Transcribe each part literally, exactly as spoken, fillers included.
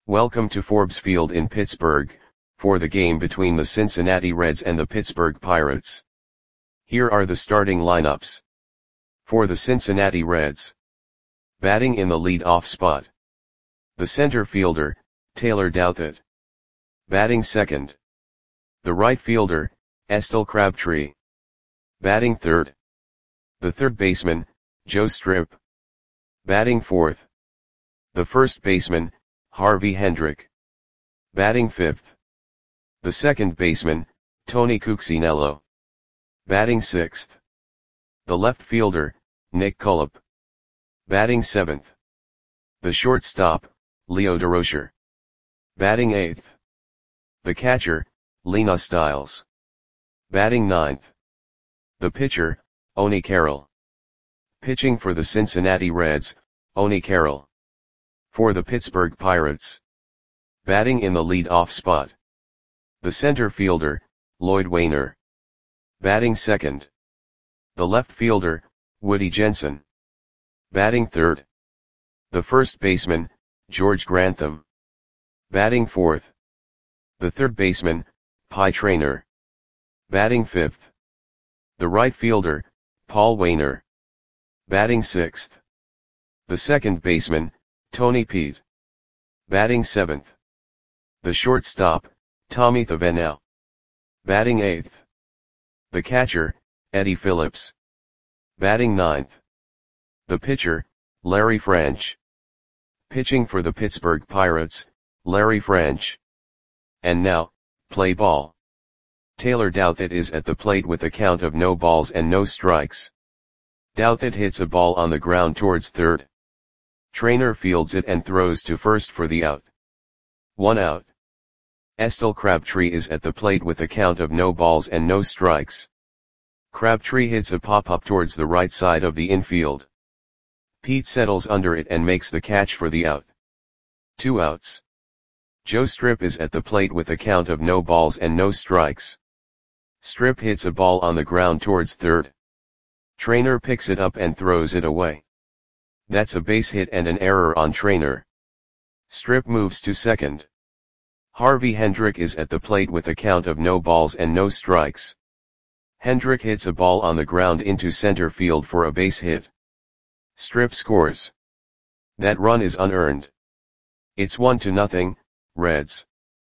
Welcome to Forbes Field in Pittsburgh, for the game between the Cincinnati Reds and the Pittsburgh Pirates. Here are the starting lineups. For the Cincinnati Reds. Batting in the lead-off spot. The center fielder, Taylor Douthit. Batting second. The right fielder, Estelle Crabtree. Batting third. The third baseman, Joe Strip. Batting fourth. The first baseman, Harvey Hendrick. Batting fifth. The second baseman, Tony Cuccinello. Batting sixth. The left fielder, Nick Cullip. Batting seventh. The shortstop, Leo Durocher. Batting eighth. The catcher, Lena Stiles. Batting ninth. The pitcher, Oni Carroll. Pitching for the Cincinnati Reds, Oni Carroll. For the Pittsburgh Pirates. Batting in the lead-off spot. The center fielder, Lloyd Waner. Batting second. The left fielder, Woody Jensen. Batting third. The first baseman, George Grantham. Batting fourth. The third baseman, Pie Traynor. Batting fifth. The right fielder, Paul Waner. Batting sixth. The second baseman, Tony Peet. Batting seventh. The shortstop, Tommy Thavenau. Batting eighth. The catcher, Eddie Phillips. Batting ninth. The pitcher, Larry French. Pitching for the Pittsburgh Pirates, Larry French. And now, play ball. Taylor Douthit is at the plate with a count of no balls and no strikes. Douthit hits a ball on the ground towards third. Traynor fields it and throws to first for the out. One out. Estelle Crabtree is at the plate with a count of no balls and no strikes. Crabtree hits a pop-up towards the right side of the infield. Peet settles under it and makes the catch for the out. Two outs. Joe Strip is at the plate with a count of no balls and no strikes. Strip hits a ball on the ground towards third. Traynor picks it up and throws it away. That's a base hit and an error on Traynor. Strip moves to second. Harvey Hendrick is at the plate with a count of no balls and no strikes. Hendrick hits a ball on the ground into center field for a base hit. Strip scores. That run is unearned. It's one to nothing, Reds.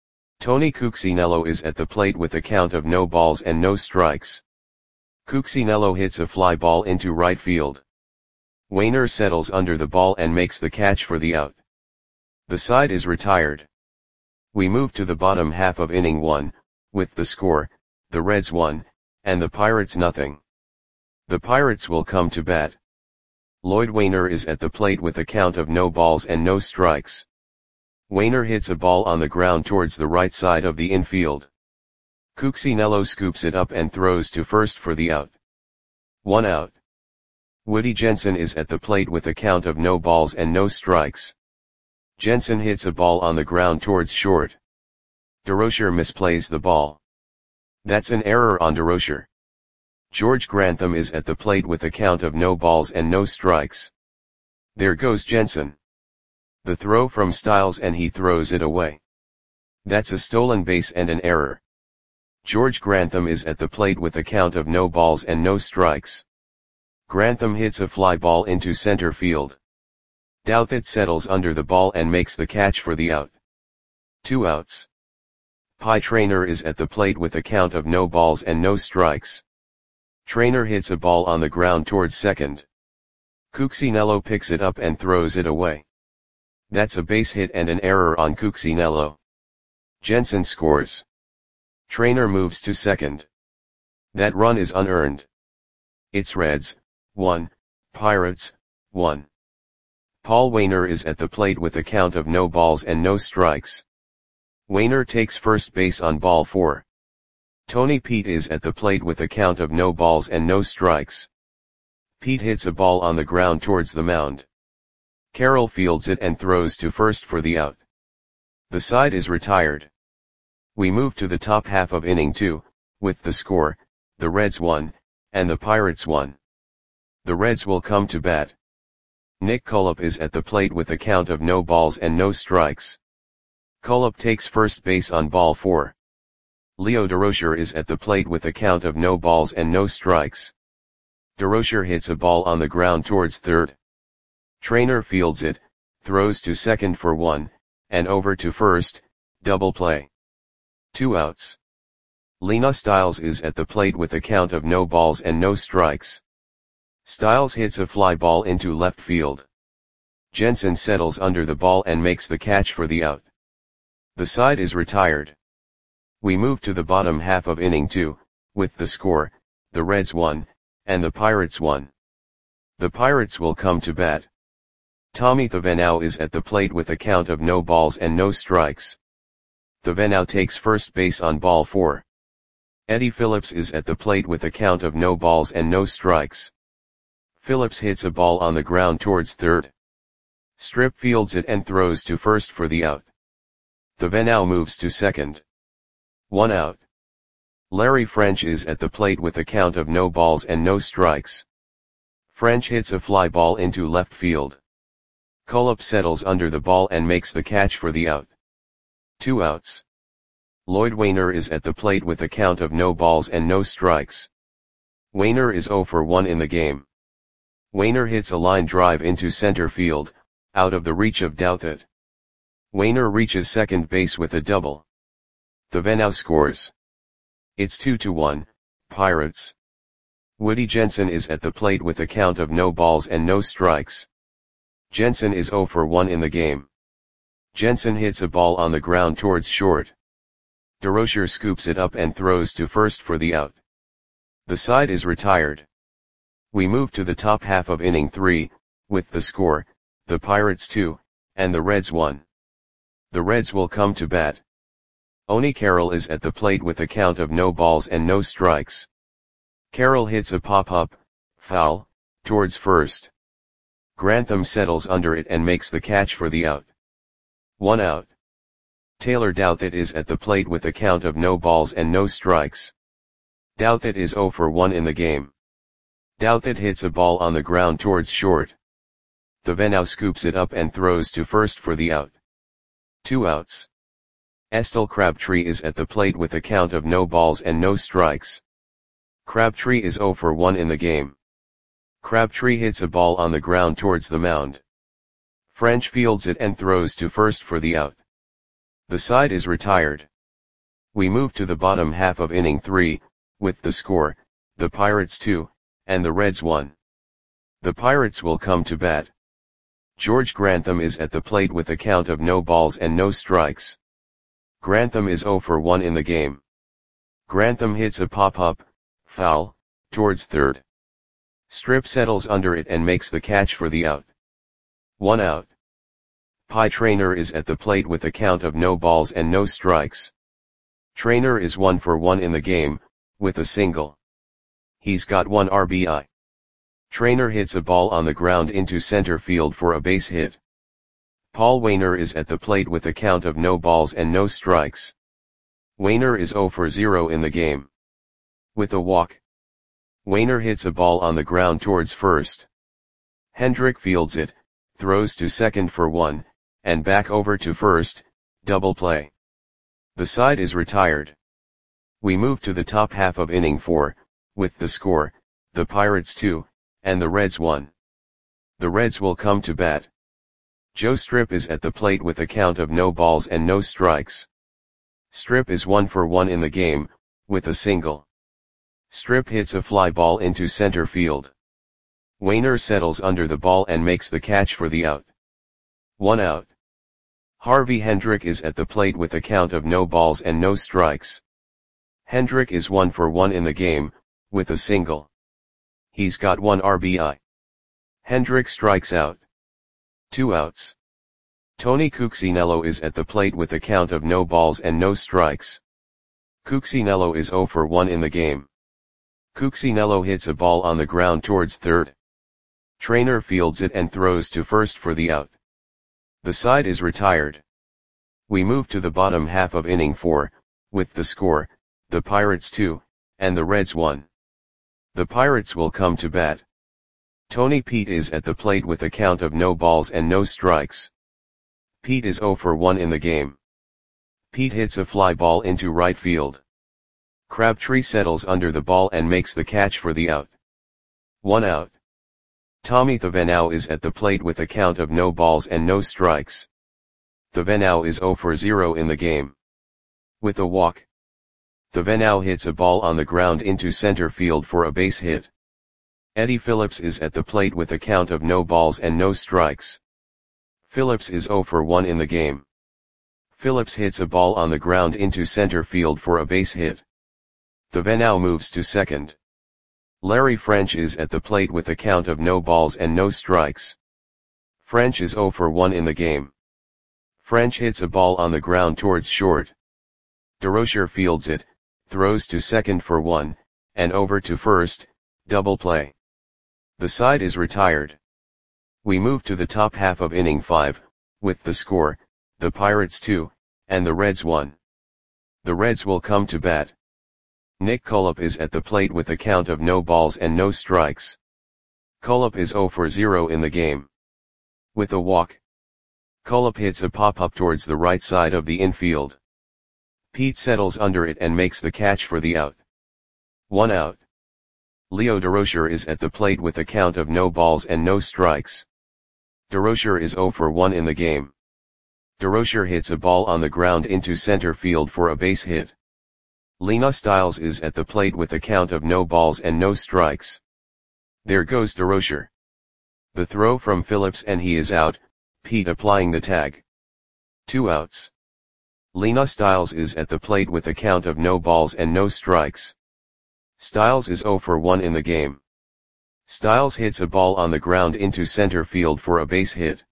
Tony Cuccinello is at the plate with a count of no balls and no strikes. Cuccinello hits a fly ball into right field. Waner settles under the ball and makes the catch for the out. The side is retired. We move to the bottom half of inning one, with the score, the Reds one, and the Pirates nothing. The Pirates will come to bat. Lloyd Waner is at the plate with a count of no balls and no strikes. Waner hits a ball on the ground towards the right side of the infield. Cuccinello scoops it up and throws to first for the out. One out. Woody Jensen is at the plate with a count of no balls and no strikes. Jensen hits a ball on the ground towards short. Durocher misplays the ball. That's an error on Durocher. George Grantham is at the plate with a count of no balls and no strikes. There goes Jensen. The throw from Stiles and he throws it away. That's a stolen base and an error. George Grantham is at the plate with a count of no balls and no strikes. Grantham hits a fly ball into center field. Douthit settles under the ball and makes the catch for the out. Two outs. Pie Traynor is at the plate with a count of no balls and no strikes. Traynor hits a ball on the ground towards second. Cuccinello picks it up and throws it away. That's a base hit and an error on Cuccinello. Jensen scores. Traynor moves to second. That run is unearned. It's Reds, one, Pirates, one. Paul Waner is at the plate with a count of no balls and no strikes. Waner takes first base on ball four. Tony Peet is at the plate with a count of no balls and no strikes. Peet hits a ball on the ground towards the mound. Carroll fields it and throws to first for the out. The side is retired. We move to the top half of inning two, with the score, the Reds one, and the Pirates one. The Reds will come to bat. Nick Cullip is at the plate with a count of no balls and no strikes. Cullop takes first base on ball four. Leo Durocher is at the plate with a count of no balls and no strikes. Durocher hits a ball on the ground towards third. Trainer fields it, throws to second for one, and over to first, double play. Two outs. Lena Stiles is at the plate with a count of no balls and no strikes. Stiles hits a fly ball into left field. Jensen settles under the ball and makes the catch for the out. The side is retired. We move to the bottom half of inning two, with the score, the Reds won, and the Pirates won. The Pirates will come to bat. Tommy Thevenot is at the plate with a count of no balls and no strikes. Thevenot takes first base on ball four. Eddie Phillips is at the plate with a count of no balls and no strikes. Phillips hits a ball on the ground towards third. Strip fields it and throws to first for the out. Thevenot moves to second. One out. Larry French is at the plate with a count of no balls and no strikes. French hits a fly ball into left field. Cullop settles under the ball and makes the catch for the out. Two outs. Lloyd Wainer is at the plate with a count of no balls and no strikes. Wainer is oh for one in the game. Wainer hits a line drive into center field, out of the reach of Douthit. Wainer reaches second base with a double. Thevenot scores. It's two to one, Pirates. Woody Jensen is at the plate with a count of no balls and no strikes. Jensen is oh for one in the game. Jensen hits a ball on the ground towards short. Durocher scoops it up and throws to first for the out. The side is retired. We move to the top half of inning three, with the score, the Pirates two, and the Reds one. The Reds will come to bat. Oni Carroll is at the plate with a count of no balls and no strikes. Carroll hits a pop-up, foul, towards first. Grantham settles under it and makes the catch for the out. One out. Taylor Douthit is at the plate with a count of no balls and no strikes. Douthit is oh for one in the game. Douthit hits a ball on the ground towards short. Thevenot scoops it up and throws to first for the out. Two outs. Estelle Crabtree is at the plate with a count of no balls and no strikes. Crabtree is oh for one in the game. Crabtree hits a ball on the ground towards the mound. French fields it and throws to first for the out. The side is retired. We move to the bottom half of inning three, with the score, the Pirates two, and the Reds one. The Pirates will come to bat. George Grantham is at the plate with a count of no balls and no strikes. Grantham is oh for one in the game. Grantham hits a pop-up, foul, towards third. Strip settles under it and makes the catch for the out. One out. Pie Traynor is at the plate with a count of no balls and no strikes. Traynor is one for one in the game, with a single. He's got one R B I. Traynor hits a ball on the ground into center field for a base hit. Paul Wainer is at the plate with a count of no balls and no strikes. Wainer is oh for zero in the game. With a walk. Wainer hits a ball on the ground towards first. Hendrick fields it, throws to second for one, and back over to first, double play. The side is retired. We move to the top half of inning four, with the score, the Pirates two, and the Reds one. The Reds will come to bat. Joe Strip is at the plate with a count of no balls and no strikes. Strip is one for one in the game, with a single. Strip hits a fly ball into center field. Wainer settles under the ball and makes the catch for the out. One out. Harvey Hendrick is at the plate with a count of no balls and no strikes. Hendrick is one for one in the game, with a single. He's got one R B I. Hendrick strikes out. Two outs. Tony Cuccinello is at the plate with a count of no balls and no strikes. Cuccinello is oh for one in the game. Cuccinello hits a ball on the ground towards third. Traynor fields it and throws to first for the out. The side is retired. We move to the bottom half of inning four, with the score, the Pirates two, and the Reds one. The Pirates will come to bat. Tony Pete is at the plate with a count of no balls and no strikes. Pete is oh for one in the game. Pete hits a fly ball into right field. Crabtree settles under the ball and makes the catch for the out. One out. Tommy Thevenot is at the plate with a count of no balls and no strikes. Thevenot is zero for zero in the game. With a walk, Thevenot hits a ball on the ground into center field for a base hit. Eddie Phillips is at the plate with a count of no balls and no strikes. Phillips is zero for one in the game. Phillips hits a ball on the ground into center field for a base hit. Thevenot moves to second. Larry French is at the plate with a count of no balls and no strikes. French is zero for one in the game. French hits a ball on the ground towards short. DeRocher fields it, throws to second for one, and over to first, double play. The side is retired. We move to the top half of inning five, with the score, the Pirates two, and the Reds one. The Reds will come to bat. Nick Cullop is at the plate with a count of no balls and no strikes. Cullop is zero for zero in the game. With a walk, Cullop hits a pop-up towards the right side of the infield. Pete settles under it and makes the catch for the out. One out. Leo DeRocher is at the plate with a count of no balls and no strikes. DeRocher is zero for one in the game. DeRocher hits a ball on the ground into center field for a base hit. Lena Stiles is at the plate with a count of no balls and no strikes. There goes DeRocher. The throw from Phillips and he is out, Pete applying the tag. Two outs. Lena Stiles is at the plate with a count of no balls and no strikes. Stiles is zero for one in the game. Stiles hits a ball on the ground into center field for a base hit.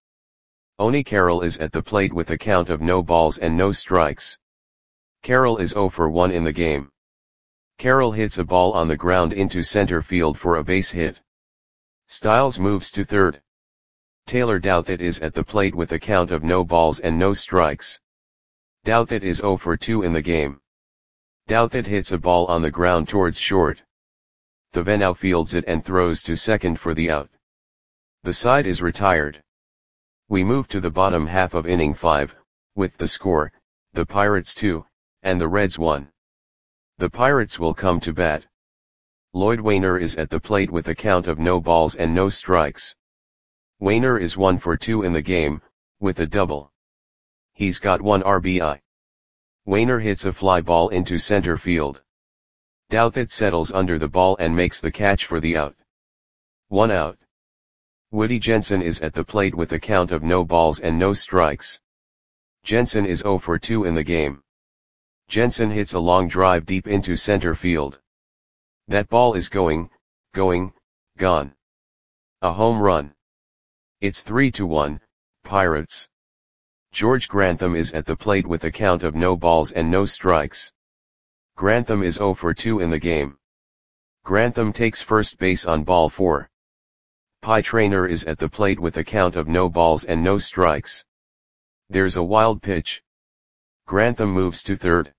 Oni Carroll is at the plate with a count of no balls and no strikes. Carroll is zero for one in the game. Carroll hits a ball on the ground into center field for a base hit. Stiles moves to third. Taylor Douthit is at the plate with a count of no balls and no strikes. Douthit is zero for two in the game. Douthit hits a ball on the ground towards short. Thevenot fields it and throws to second for the out. The side is retired. We move to the bottom half of inning five, with the score, the Pirates two, and the Reds one. The Pirates will come to bat. Lloyd Wainer is at the plate with a count of no balls and no strikes. Wainer is one for two in the game, with a double. He's got one R B I. Wainer hits a fly ball into center field. Douthit settles under the ball and makes the catch for the out. One out. Woody Jensen is at the plate with a count of no balls and no strikes. Jensen is zero for two in the game. Jensen hits a long drive deep into center field. That ball is going, going, gone. A home run. It's three to one, Pirates. George Grantham is at the plate with a count of no balls and no strikes. Grantham is zero for two in the game. Grantham takes first base on ball four. Pie Traynor is at the plate with a count of no balls and no strikes. There's a wild pitch. Grantham moves to third.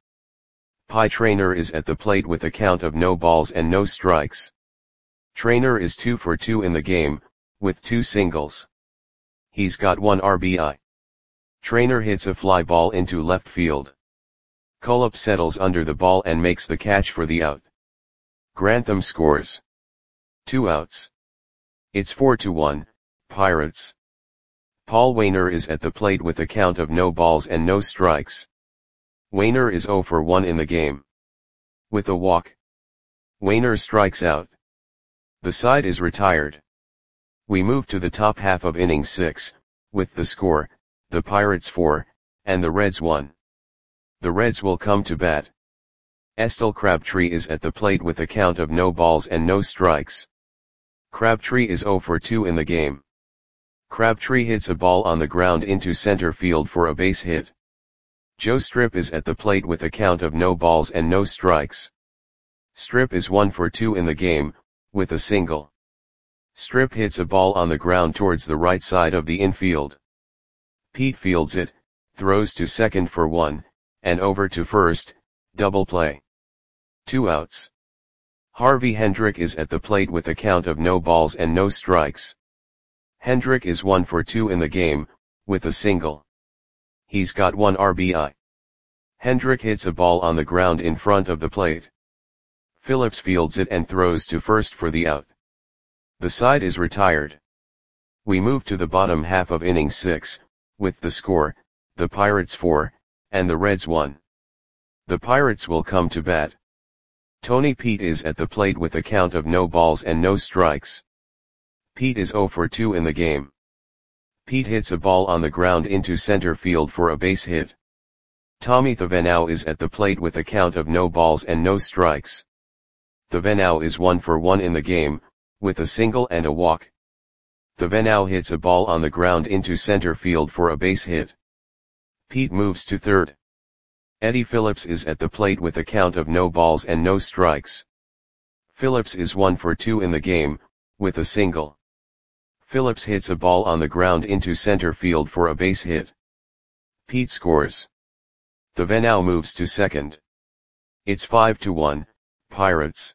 Pie Traynor is at the plate with a count of no balls and no strikes. Traynor is two for two in the game, with two singles. He's got one R B I. Traynor hits a fly ball into left field. Cullop settles under the ball and makes the catch for the out. Grantham scores. Two outs. It's four to one, Pirates. Paul Wainer is at the plate with a count of no balls and no strikes. Wainer is zero for one in the game. With a walk, Wainer strikes out. The side is retired. We move to the top half of inning six, with the score, the Pirates four, and the Reds one. The Reds will come to bat. Estel Crabtree is at the plate with a count of no balls and no strikes. Crabtree is zero for two in the game. Crabtree hits a ball on the ground into center field for a base hit. Joe Strip is at the plate with a count of no balls and no strikes. Strip is one for two in the game, with a single. Strip hits a ball on the ground towards the right side of the infield. Pete fields it, throws to second for one, and over to first, double play. Two outs. Harvey Hendrick is at the plate with a count of no balls and no strikes. Hendrick is one for two in the game, with a single. He's got one R B I. Hendrick hits a ball on the ground in front of the plate. Phillips fields it and throws to first for the out. The side is retired. We move to the bottom half of inning six, with the score, the Pirates four, and the Reds one. The Pirates will come to bat. Tony Pete is at the plate with a count of no balls and no strikes. Pete is oh for two in the game. Pete hits a ball on the ground into center field for a base hit. Tommy Thevenot is at the plate with a count of no balls and no strikes. Thevenot is one for one in the game, with a single and a walk. Thevenot hits a ball on the ground into center field for a base hit. Pete moves to third. Eddie Phillips is at the plate with a count of no balls and no strikes. Phillips is one for two in the game, with a single. Phillips hits a ball on the ground into center field for a base hit. Pete scores. Thevenot moves to second. It's five to one, Pirates.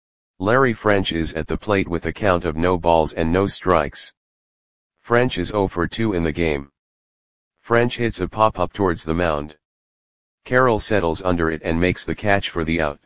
Larry French is at the plate with a count of no balls and no strikes. French is oh for two in the game. French hits a pop-up towards the mound. Carroll settles under it and makes the catch for the out.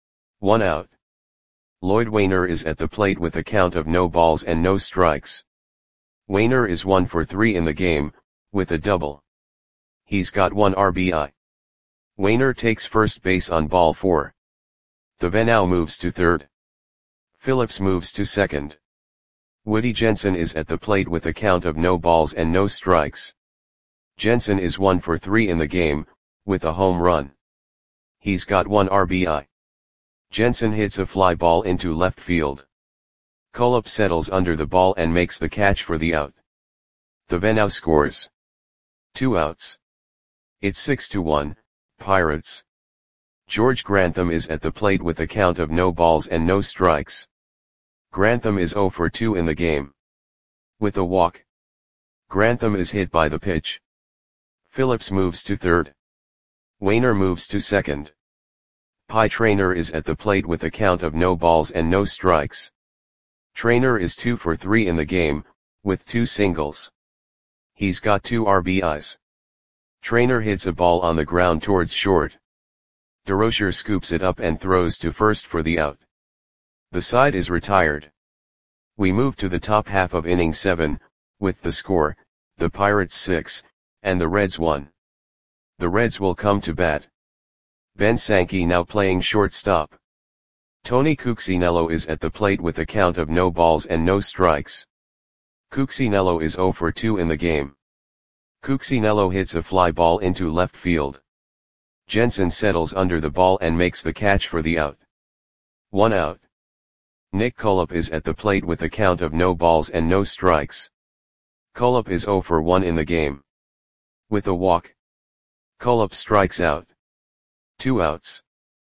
One out. Lloyd Wainer is at the plate with a count of no balls and no strikes. Wainer is one for three in the game, with a double. He's got one R B I. Wainer takes first base on ball four. Thevenot moves to third. Phillips moves to second. Woody Jensen is at the plate with a count of no balls and no strikes. Jensen is one for three in the game, with a home run. He's got one R B I. Jensen hits a fly ball into left field. Cullop settles under the ball and makes the catch for the out. Thevenot scores. Two outs. It's six to one, Pirates. George Grantham is at the plate with a count of no balls and no strikes. Grantham is oh for two in the game. With a walk. Grantham is hit by the pitch. Phillips moves to third. Wainer moves to second. Pie Traynor is at the plate with a count of no balls and no strikes. Traynor is two for three in the game, with two singles. He's got two R B Is. Traynor hits a ball on the ground towards short. DeRocher scoops it up and throws to first for the out. The side is retired. We move to the top half of inning seven, with the score, the Pirates six, and the Reds one. The Reds will come to bat. Ben Sankey now playing shortstop. Tony Cuccinello is at the plate with a count of no balls and no strikes. Cuccinello is oh for two in the game. Cuccinello hits a fly ball into left field. Jensen settles under the ball and makes the catch for the out. One out. Nick Cullop is at the plate with a count of no balls and no strikes. Cullop is oh for one in the game. With a walk. Cullop strikes out. Two outs.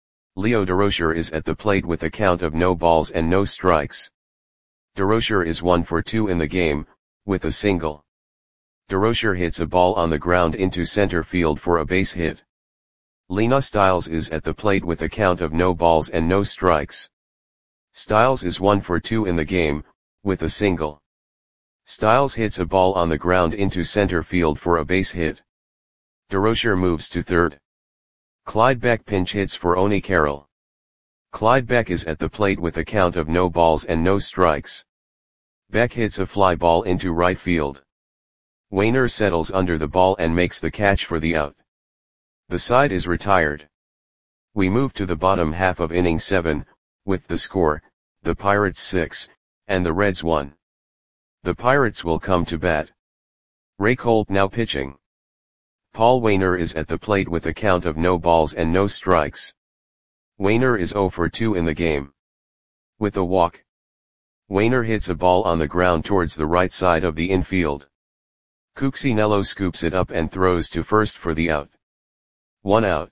Leo DeRocher is at the plate with a count of no balls and no strikes. DeRocher is one for two in the game, with a single. DeRocher hits a ball on the ground into center field for a base hit. Lena Stiles is at the plate with a count of no balls and no strikes. Stiles is one for two in the game, with a single. Stiles hits a ball on the ground into center field for a base hit. DeRocher moves to third. Clyde Beck pinch hits for Oni Carroll. Clyde Beck is at the plate with a count of no balls and no strikes. Beck hits a fly ball into right field. Wainer settles under the ball and makes the catch for the out. The side is retired. We move to the bottom half of inning seven, with the score, the Pirates six, and the Reds one. The Pirates will come to bat. Ray Colt now pitching. Paul Wainer is at the plate with a count of no balls and no strikes. Wainer is oh for two in the game. With a walk. Wainer hits a ball on the ground towards the right side of the infield. Cuccinello scoops it up and throws to first for the out. One out.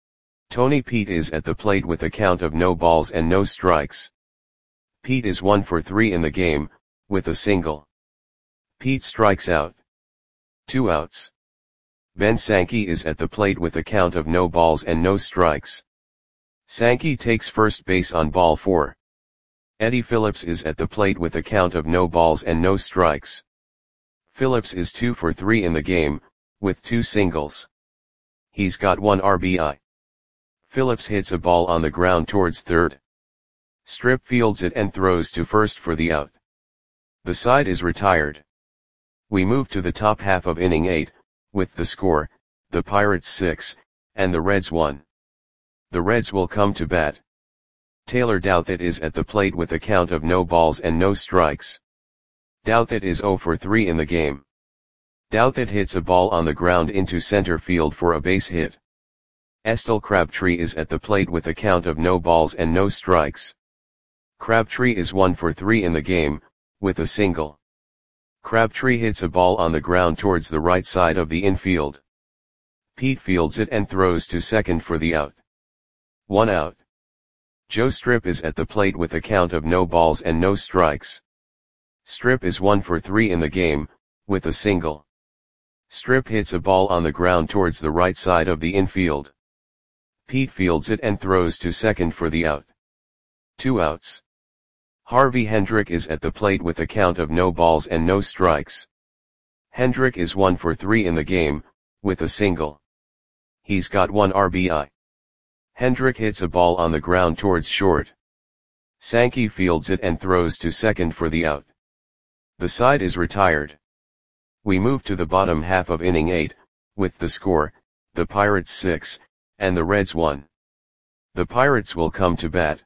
Tony Pete is at the plate with a count of no balls and no strikes. Pete is one for three in the game, with a single. Pete strikes out. Two outs. Ben Sankey is at the plate with a count of no balls and no strikes. Sankey takes first base on ball four. Eddie Phillips is at the plate with a count of no balls and no strikes. Phillips is two for three in the game, with two singles. He's got one R B I. Phillips hits a ball on the ground towards third. Strip fields it and throws to first for the out. The side is retired. We move to the top half of inning eight, with the score, the Pirates six, and the Reds one. The Reds will come to bat. Taylor Douthit is at the plate with a count of no balls and no strikes. Douthit is oh for three in the game. Douthit hits a ball on the ground into center field for a base hit. Estelle Crabtree is at the plate with a count of no balls and no strikes. Crabtree is one for three in the game, with a single. Crabtree hits a ball on the ground towards the right side of the infield. Pete fields it and throws to second for the out. One out. Joe Strip is at the plate with a count of no balls and no strikes. Strip is one for three in the game, with a single. Strip hits a ball on the ground towards the right side of the infield. Pete fields it and throws to second for the out. Two outs. Harvey Hendrick is at the plate with a count of no balls and no strikes. Hendrick is one for three in the game, with a single. He's got one R B I. Hendrick hits a ball on the ground towards short. Sankey fields it and throws to second for the out. The side is retired. We move to the bottom half of inning eight, with the score, the Pirates six, and the Reds one. The Pirates will come to bat.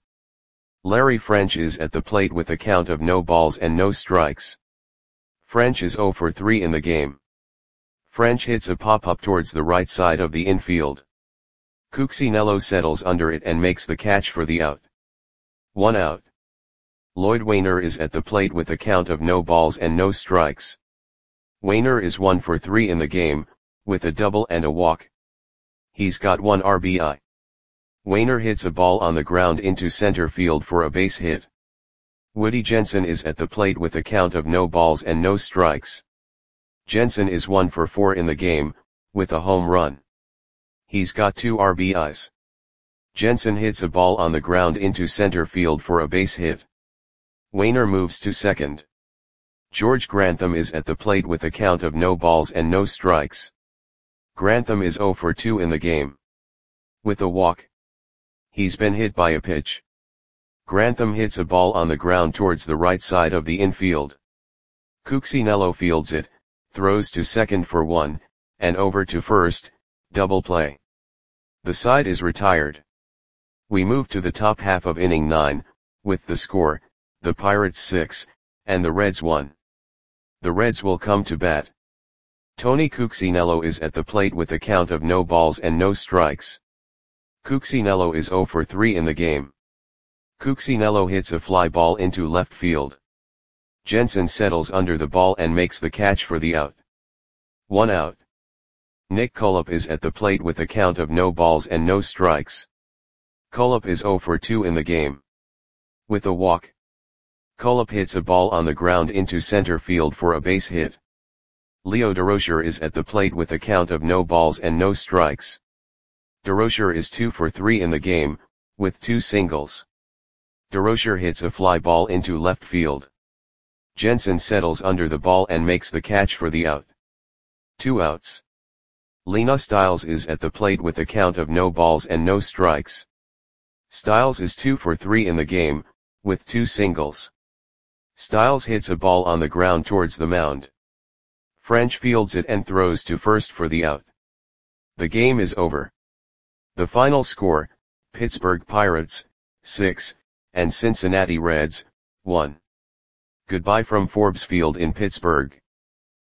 Larry French is at the plate with a count of no balls and no strikes. French is oh for three in the game. French hits a pop-up towards the right side of the infield. Cuccinello settles under it and makes the catch for the out. One out. Lloyd Wainer is at the plate with a count of no balls and no strikes. Wainer is one for three in the game, with a double and a walk. He's got one R B I. Wainer hits a ball on the ground into center field for a base hit. Woody Jensen is at the plate with a count of no balls and no strikes. Jensen is one for four in the game, with a home run. He's got two R B Is. Jensen hits a ball on the ground into center field for a base hit. Wainer moves to second. George Grantham is at the plate with a count of no balls and no strikes. Grantham is oh for two in the game. With a walk. He's been hit by a pitch. Grantham hits a ball on the ground towards the right side of the infield. Cuccinello fields it, throws to second for one, and over to first, double play. The side is retired. We move to the top half of inning nine, with the score, the Pirates six, and the Reds one. The Reds will come to bat. Tony Cuccinello is at the plate with a count of no balls and no strikes. Cuccinello is oh for three in the game. Cuccinello hits a fly ball into left field. Jensen settles under the ball and makes the catch for the out. One out. Nick Cullip is at the plate with a count of no balls and no strikes. Cullip is oh for two in the game. With a walk. Cullip hits a ball on the ground into center field for a base hit. Leo Durocher is at the plate with a count of no balls and no strikes. Durocher is two for three in the game, with two singles. Durocher hits a fly ball into left field. Jensen settles under the ball and makes the catch for the out. Two outs. Lena Stiles is at the plate with a count of no balls and no strikes. Stiles is two for three in the game, with two singles. Stiles hits a ball on the ground towards the mound. French fields it and throws to first for the out. The game is over. The final score, Pittsburgh Pirates, six, and Cincinnati Reds, one. Goodbye from Forbes Field in Pittsburgh.